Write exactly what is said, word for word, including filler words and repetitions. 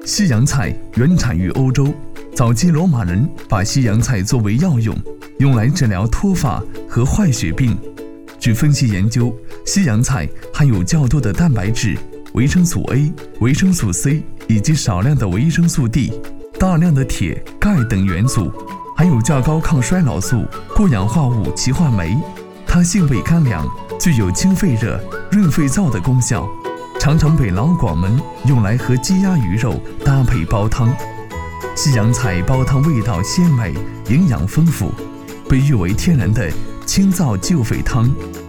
西洋菜原产于欧洲，早期罗马人把西洋菜作为药用，用来治疗脱发和坏血病。据分析研究，西洋菜含有较多的蛋白质、维生素 A、维生素 C 以及少量的维生素 D， 大量的铁、钙等元素，含有较高抗衰老素、过氧化物歧化酶。它性味甘凉，具有清肺热、润肺燥的功效，常常被老广们用来和鸡鸭鱼肉搭配煲汤。西洋菜煲汤味道鲜美，营养丰富，被誉为天然的清燥救肺汤。